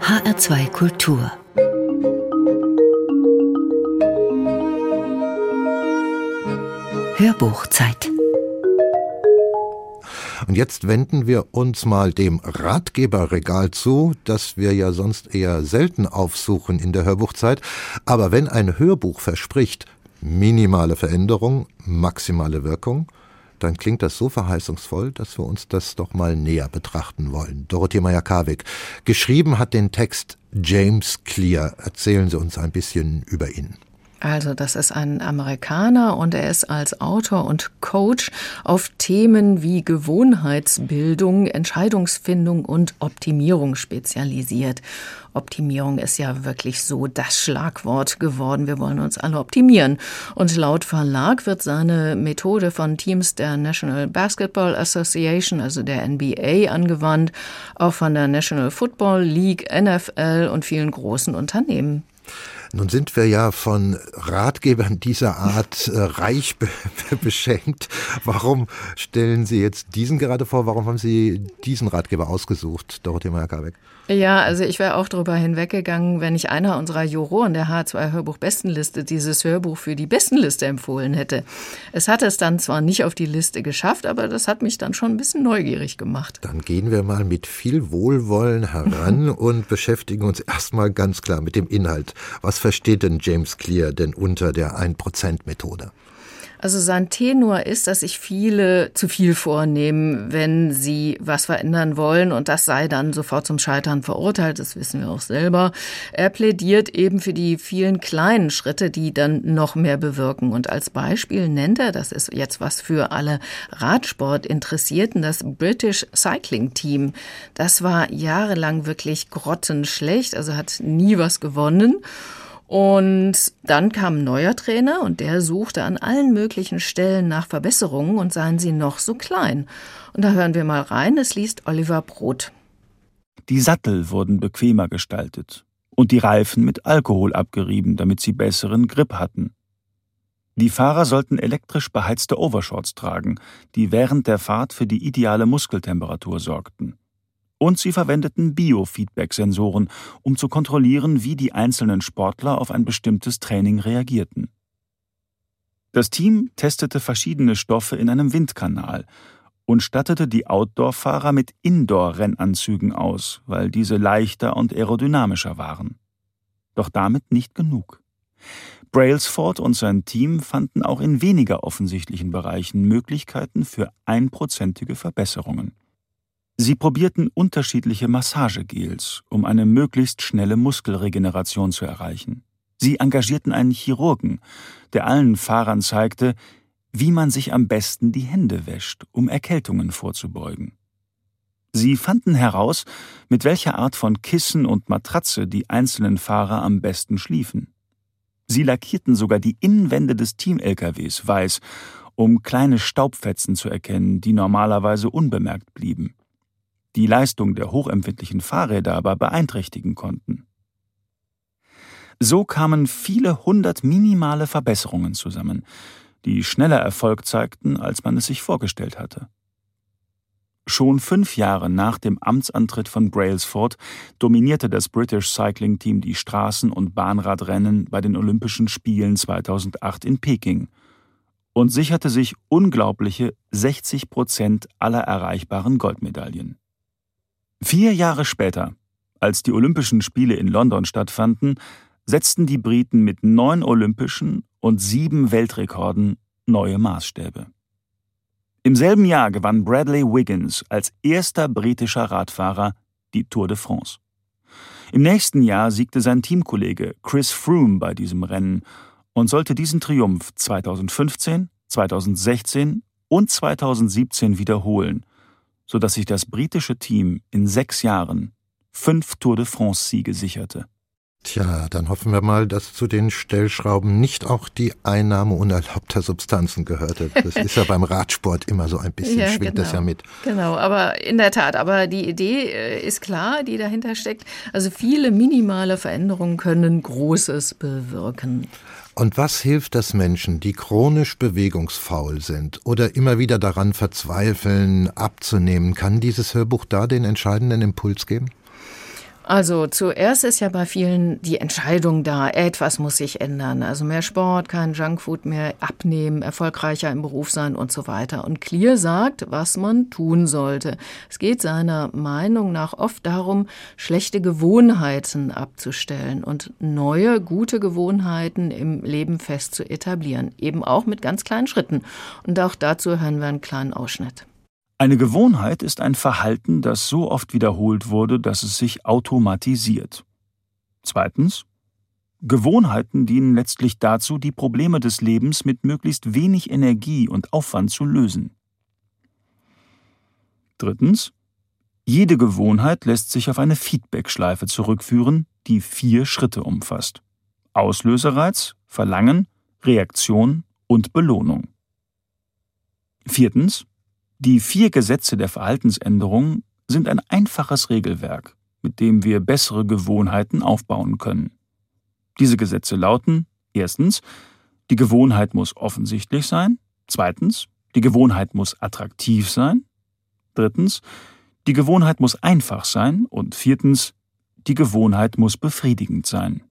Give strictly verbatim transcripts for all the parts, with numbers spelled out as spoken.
H R zwei Kultur. Hörbuchzeit. Und jetzt wenden wir uns mal dem Ratgeberregal zu, das wir ja sonst eher selten aufsuchen in der Hörbuchzeit. Aber wenn ein Hörbuch verspricht, minimale Veränderung, maximale Wirkung, dann klingt das so verheißungsvoll, dass wir uns das doch mal näher betrachten wollen. Dorothee Meyer-Karwig. Geschrieben hat den Text James Clear. Erzählen Sie uns ein bisschen über ihn. Also das ist ein Amerikaner und er ist als Autor und Coach auf Themen wie Gewohnheitsbildung, Entscheidungsfindung und Optimierung spezialisiert. Optimierung ist ja wirklich so das Schlagwort geworden. Wir wollen uns alle optimieren. Und laut Verlag wird seine Methode von Teams der National Basketball Association, also der N B A, angewandt, auch von der National Football League, N F L und vielen großen Unternehmen. Nun sind wir ja von Ratgebern dieser Art äh, reich be- beschenkt. Warum stellen Sie jetzt diesen gerade vor? Warum haben Sie diesen Ratgeber ausgesucht, Dorothee Meyer-Karwig? Ja, also ich wäre auch darüber hinweggegangen, wenn nicht einer unserer Juroren der H R zwei Hörbuch-Bestenliste dieses Hörbuch für die Bestenliste empfohlen hätte. Es hat es dann zwar nicht auf die Liste geschafft, aber das hat mich dann schon ein bisschen neugierig gemacht. Dann gehen wir mal mit viel Wohlwollen heran und beschäftigen uns erstmal ganz klar mit dem Inhalt. Was versteht denn James Clear denn unter der ein Prozent Methode? Also sein Tenor ist, dass sich viele zu viel vornehmen, wenn sie was verändern wollen, und das sei dann sofort zum Scheitern verurteilt, das wissen wir auch selber. Er plädiert eben für die vielen kleinen Schritte, die dann noch mehr bewirken, und als Beispiel nennt er, das ist jetzt was für alle Radsportinteressierten, das British Cycling Team. Das war jahrelang wirklich grottenschlecht, also hat nie was gewonnen. Und dann kam ein neuer Trainer und der suchte an allen möglichen Stellen nach Verbesserungen, und seien sie noch so klein. Und da hören wir mal rein, es liest Oliver Brot. Die Sattel wurden bequemer gestaltet und die Reifen mit Alkohol abgerieben, damit sie besseren Grip hatten. Die Fahrer sollten elektrisch beheizte Overshorts tragen, die während der Fahrt für die ideale Muskeltemperatur sorgten. Und sie verwendeten Biofeedback-Sensoren, um zu kontrollieren, wie die einzelnen Sportler auf ein bestimmtes Training reagierten. Das Team testete verschiedene Stoffe in einem Windkanal und stattete die Outdoor-Fahrer mit Indoor-Rennanzügen aus, weil diese leichter und aerodynamischer waren. Doch damit nicht genug. Brailsford und sein Team fanden auch in weniger offensichtlichen Bereichen Möglichkeiten für einprozentige Verbesserungen. Sie probierten unterschiedliche Massagegels, um eine möglichst schnelle Muskelregeneration zu erreichen. Sie engagierten einen Chirurgen, der allen Fahrern zeigte, wie man sich am besten die Hände wäscht, um Erkältungen vorzubeugen. Sie fanden heraus, mit welcher Art von Kissen und Matratze die einzelnen Fahrer am besten schliefen. Sie lackierten sogar die Innenwände des Team-L K Ws weiß, um kleine Staubfetzen zu erkennen, die normalerweise unbemerkt blieben, die Leistung der hochempfindlichen Fahrräder aber beeinträchtigen konnten. So kamen viele hundert minimale Verbesserungen zusammen, die schneller Erfolg zeigten, als man es sich vorgestellt hatte. Schon fünf Jahre nach dem Amtsantritt von Brailsford dominierte das British Cycling Team die Straßen- und Bahnradrennen bei den Olympischen Spielen zweitausendacht in Peking und sicherte sich unglaubliche sechzig Prozent aller erreichbaren Goldmedaillen. Vier Jahre später, als die Olympischen Spiele in London stattfanden, setzten die Briten mit neun olympischen und sieben Weltrekorden neue Maßstäbe. Im selben Jahr gewann Bradley Wiggins als erster britischer Radfahrer die Tour de France. Im nächsten Jahr siegte sein Teamkollege Chris Froome bei diesem Rennen und sollte diesen Triumph zweitausendfünfzehn, zweitausendsechzehn und zweitausendsiebzehn wiederholen, sodass sich das britische Team in sechs Jahren fünf Tour de France-Siege sicherte. Tja, dann hoffen wir mal, dass zu den Stellschrauben nicht auch die Einnahme unerlaubter Substanzen gehörte. Das ist ja beim Radsport immer so ein bisschen, ja, schwingt genau. das ja mit. Genau, aber in der Tat, aber die Idee ist klar, die dahinter steckt. Also viele minimale Veränderungen können Großes bewirken. Und was hilft das Menschen, die chronisch bewegungsfaul sind oder immer wieder daran verzweifeln, abzunehmen? Kann dieses Hörbuch da den entscheidenden Impuls geben? Also zuerst ist ja bei vielen die Entscheidung da, etwas muss sich ändern. Also mehr Sport, kein Junkfood mehr, abnehmen, erfolgreicher im Beruf sein und so weiter. Und Clear sagt, was man tun sollte. Es geht seiner Meinung nach oft darum, schlechte Gewohnheiten abzustellen und neue, gute Gewohnheiten im Leben fest zu etablieren. Eben auch mit ganz kleinen Schritten. Und auch dazu hören wir einen kleinen Ausschnitt. Eine Gewohnheit ist ein Verhalten, das so oft wiederholt wurde, dass es sich automatisiert. Zweitens. Gewohnheiten dienen letztlich dazu, die Probleme des Lebens mit möglichst wenig Energie und Aufwand zu lösen. Drittens. Jede Gewohnheit lässt sich auf eine Feedback-Schleife zurückführen, die vier Schritte umfasst. Auslösereiz, Verlangen, Reaktion und Belohnung. Viertens. Die vier Gesetze der Verhaltensänderung sind ein einfaches Regelwerk, mit dem wir bessere Gewohnheiten aufbauen können. Diese Gesetze lauten: Erstens, die Gewohnheit muss offensichtlich sein. Zweitens, die Gewohnheit muss attraktiv sein. Drittens, die Gewohnheit muss einfach sein. Und viertens, die Gewohnheit muss befriedigend sein.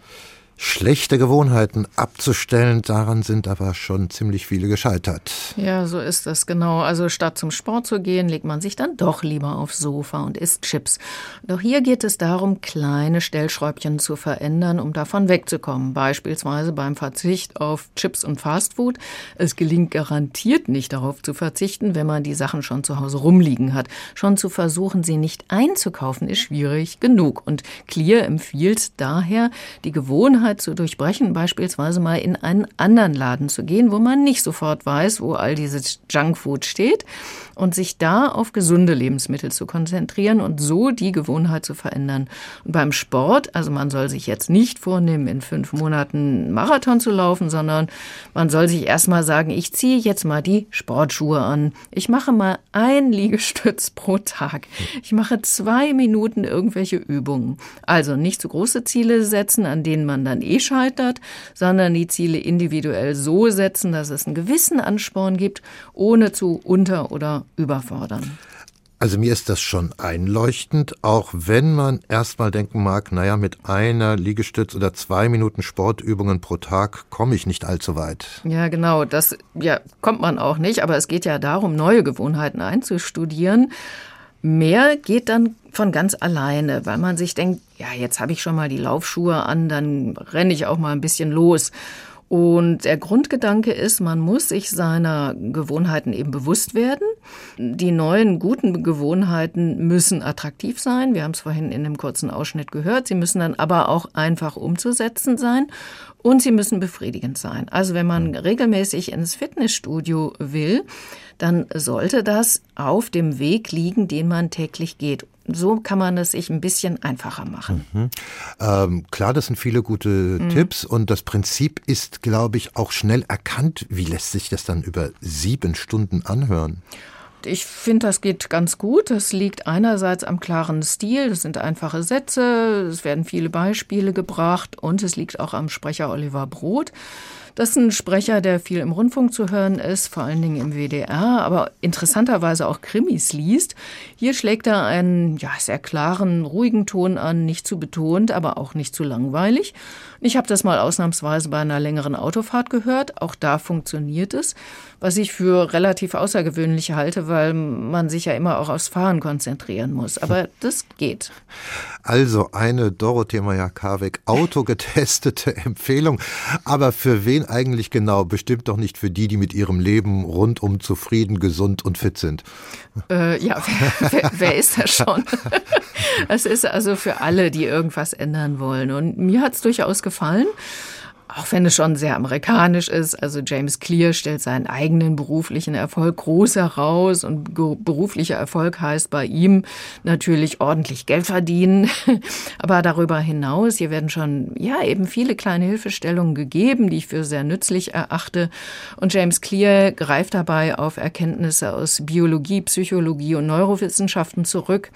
Schlechte Gewohnheiten abzustellen, daran sind aber schon ziemlich viele gescheitert. Ja, so ist es, genau. Also statt zum Sport zu gehen, legt man sich dann doch lieber aufs Sofa und isst Chips. Doch hier geht es darum, kleine Stellschräubchen zu verändern, um davon wegzukommen. Beispielsweise beim Verzicht auf Chips und Fastfood. Es gelingt garantiert nicht, darauf zu verzichten, wenn man die Sachen schon zu Hause rumliegen hat. Schon zu versuchen, sie nicht einzukaufen, ist schwierig genug. Und Clear empfiehlt daher, die Gewohnheit zu durchbrechen, beispielsweise mal in einen anderen Laden zu gehen, wo man nicht sofort weiß, wo all dieses Junkfood steht, und sich da auf gesunde Lebensmittel zu konzentrieren und so die Gewohnheit zu verändern. Und beim Sport, also man soll sich jetzt nicht vornehmen, in fünf Monaten Marathon zu laufen, sondern man soll sich erstmal sagen, ich ziehe jetzt mal die Sportschuhe an. Ich mache mal ein Liegestütz pro Tag. Ich mache zwei Minuten irgendwelche Übungen. Also nicht zu große Ziele setzen, an denen man dann eh scheitert, sondern die Ziele individuell so setzen, dass es einen gewissen Ansporn gibt, ohne zu unter- oder überfordern. Also mir ist das schon einleuchtend, auch wenn man erstmal denken mag, naja, mit einer Liegestütz oder zwei Minuten Sportübungen pro Tag komme ich nicht allzu weit. Ja, genau, das ja, kommt man auch nicht, aber es geht ja darum, neue Gewohnheiten einzustudieren. Mehr geht dann von ganz alleine, weil man sich denkt, ja, jetzt habe ich schon mal die Laufschuhe an, dann renne ich auch mal ein bisschen los. Und der Grundgedanke ist, man muss sich seiner Gewohnheiten eben bewusst werden. Die neuen guten Gewohnheiten müssen attraktiv sein. Wir haben es vorhin in dem kurzen Ausschnitt gehört. Sie müssen dann aber auch einfach umzusetzen sein und sie müssen befriedigend sein. Also wenn man regelmäßig ins Fitnessstudio will, dann sollte das auf dem Weg liegen, den man täglich geht. So kann man es sich ein bisschen einfacher machen. Mhm. Ähm, klar, das sind viele gute mhm. Tipps und das Prinzip ist, glaube ich, auch schnell erkannt. Wie lässt sich das dann über sieben Stunden anhören? Ich finde, das geht ganz gut. Das liegt einerseits am klaren Stil. Das sind einfache Sätze, es werden viele Beispiele gebracht und es liegt auch am Sprecher Oliver Brot. Das ist ein Sprecher, der viel im Rundfunk zu hören ist, vor allen Dingen im W D R, aber interessanterweise auch Krimis liest. Hier schlägt er einen ja, sehr klaren, ruhigen Ton an, nicht zu betont, aber auch nicht zu langweilig. Ich habe das mal ausnahmsweise bei einer längeren Autofahrt gehört. Auch da funktioniert es, was ich für relativ außergewöhnlich halte, weil man sich ja immer auch aufs Fahren konzentrieren muss. Aber das geht. Also eine Dorothee Meyer-Karweg autogetestete Empfehlung. Aber für wen eigentlich genau? Bestimmt doch nicht für die, die mit ihrem Leben rundum zufrieden, gesund und fit sind. Äh, ja, wer, wer, wer ist das schon? Es ist also für alle, die irgendwas ändern wollen. Und mir hat es durchaus gefallen. Auch wenn es schon sehr amerikanisch ist, also James Clear stellt seinen eigenen beruflichen Erfolg groß heraus und beruflicher Erfolg heißt bei ihm natürlich ordentlich Geld verdienen. Aber darüber hinaus, hier werden schon ja eben viele kleine Hilfestellungen gegeben, die ich für sehr nützlich erachte. Und James Clear greift dabei auf Erkenntnisse aus Biologie, Psychologie und Neurowissenschaften zurück.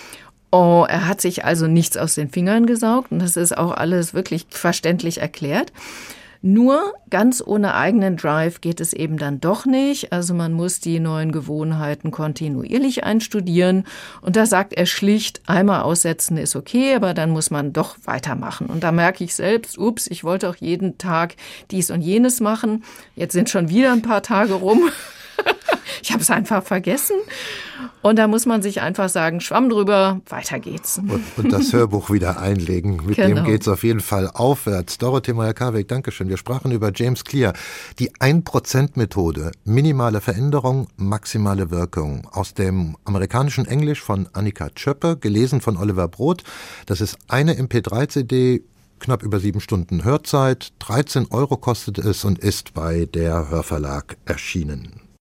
Oh, er hat sich also nichts aus den Fingern gesaugt und das ist auch alles wirklich verständlich erklärt. Nur ganz ohne eigenen Drive geht es eben dann doch nicht. Also man muss die neuen Gewohnheiten kontinuierlich einstudieren. Und da sagt er schlicht, einmal aussetzen ist okay, aber dann muss man doch weitermachen. Und da merke ich selbst, ups, ich wollte auch jeden Tag dies und jenes machen. Jetzt sind schon wieder ein paar Tage rum. Ich habe es einfach vergessen. Und da muss man sich einfach sagen, Schwamm drüber, weiter geht's. Und, und das Hörbuch wieder einlegen. Mit genau. dem geht's auf jeden Fall aufwärts. Dorothee Meyer-Karweg, Dankeschön. Wir sprachen über James Clear. Die ein Prozent Methode. Minimale Veränderung, maximale Wirkung. Aus dem amerikanischen Englisch von Annika Tschöppe, gelesen von Oliver Brot. Das ist eine M P drei C D, knapp über sieben Stunden Hörzeit. dreizehn Euro kostet es und ist bei der Hörverlag erschienen.